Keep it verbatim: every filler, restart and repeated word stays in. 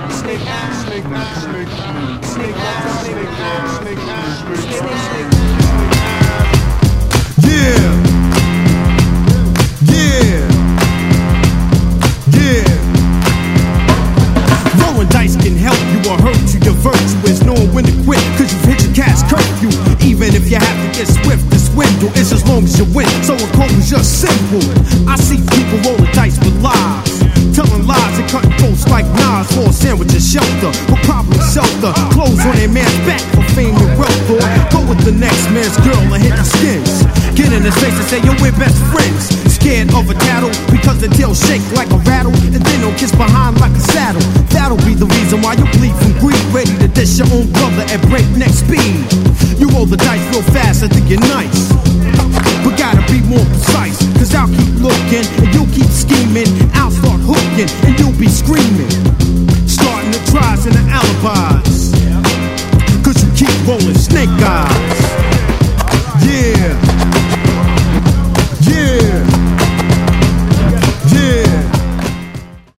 snake eyes, snake eyes, snake eyes, snake eyes, snake eyes, snake eyes, snake eyes, snake eyes. Yeah, yeah, yeah. Rolling dice can help you or hurt you. Your virtue is knowing when to quit, cause you've hit your cash curfew. Even if you have to get swift to swindle, it's as long as you win, so a quote is just simple. I see people rolling dice with lies, telling lies and cutting throats like knives for a sandwich and shelter, but probably shelter. Clothes on their man's back for fame and wealth, or go with the next man's girl and hit the skins. Get in his face and say, yo, we're best friends. Scared of a tattle because the tail shake like a rattle, and then they'll kiss behind like a saddle. That'll be the reason why you bleed from greed, ready to dish your own brother at breakneck speed. You roll the dice real fast, I think you're nice, but gotta be more precise, cause I'll keep looking and you'll keep scheming. I'll start hooking and you'll be screaming, starting the tries and the alibis, cause you keep rolling snake eyes.